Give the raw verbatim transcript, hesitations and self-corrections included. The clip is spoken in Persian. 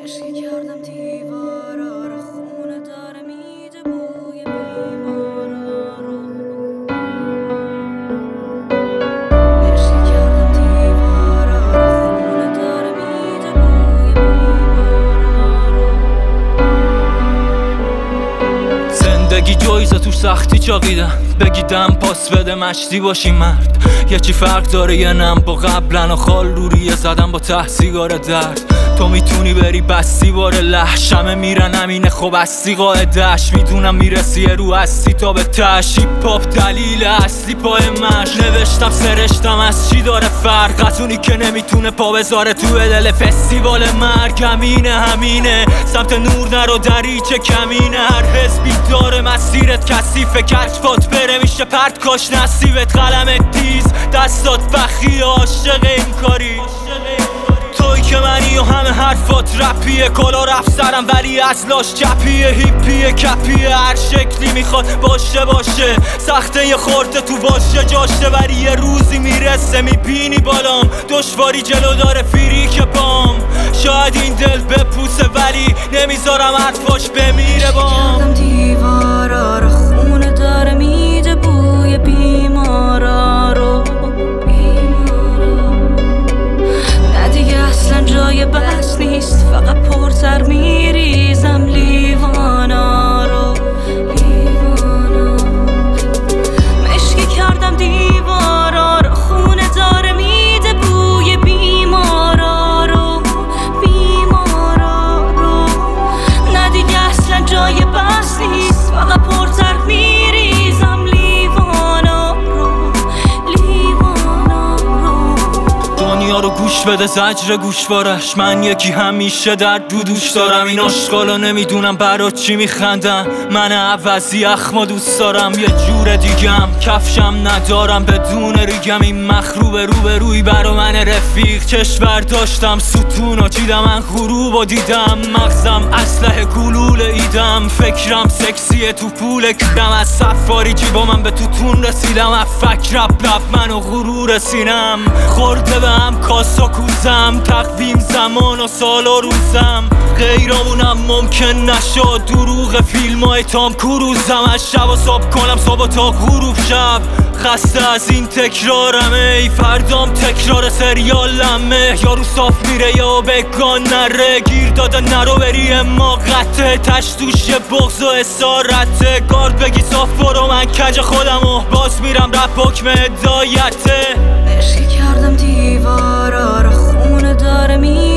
عشقی کردم دیوارا رو، خونه داره میده بوی بیمارا رو. عشقی کردم دیوارا رو، خونه داره میده بوی بیمارا رو. زندگی جایزه تو سختی چاقیدم، بگیدم پاس بده مشتی باشی مرد. یه چی فرق داره یه نم با قبلن و خال روریه زدم با ته سیگار درد. تو میتونی بری بستی باره لحشمه میرن همینه خب استی قاعدش. میدونم میرسی رو هستی تا به تش. هیپ هاپ دلیل اصلی پای مش. نوشتم سرشتم از چی داره فرق، از اونی که نمیتونه پا بذاره تو دل فستیوال مرگ. همینه همینه سمت نور نرو دریچه کمینه. هر حزبی داره مسیرت کثیفه، کشفات بره میشه پرت کاش نصیبت. قلمت تیز دستات بخی عاشق این کاری. توی که منی و همه حرفات رپیه، کلا رفت سرم ولی از لاش چپیه. هیپیه کپیه هر شکلی میخواد باشه باشه. سخته یه خورده تو باشه جاشه، ولی یه روزی میرسه میبینی بالام. دشواری جلو داره فریک بام، شاید این دل بپوسه ولی نمیذارم حرفاش بمیره بام. کردم دیوارا رو، خونه داره میده بوی بیمارا رو. نه دیگه اصلا جای بس نیست، فقط پرتر میریزم لیوانا رو. لیوانا مشکی کردم دیوارا رو، خونه داره میده بوی بیمارا رو. بیمارا رو نه دیگه اصلا جای بس نیست، فقط پرتر میریزم لیوانا رو. لیوانا رو دنیا رو گوش بده زجر گوشوارش. من یکی همیشه در دو دوش دارم. این آشقالا نمیدونم برا چی میخندم. من عوضی اخما دوست دارم یه جور دیگم. کفشم ندارم بدون ریگم. این مخروبه رو به روی برا من رفیق. کشور داشتم ستون و چیدم من غروب و دیدم. مغزم اسلحه گلوله ایدم. فکرم سکسیه تو پول کردم. از سفاری جیبا من به توتون رسیدم. از فکر رب رب من و غرور سینم خورده به هم کاسا کوزم. تقویم زمان و سال و روزم غیرامونم ممکن نشد. دروغ فیلم های تام کروزم. از شب و صبح کنم صبح تا غروب شب. خسته از این تکرارم ای فردام تکرار سریالمه. یارو صاف میره یا بگان نره. گیر داده نرو بری اما قطعه تش توش بغض و اسارته. گارد بگی صاف برو من کج خودم و باز میرم رپ حکم هدایته. عشقی کردم دیوارا رو، خونه داره میده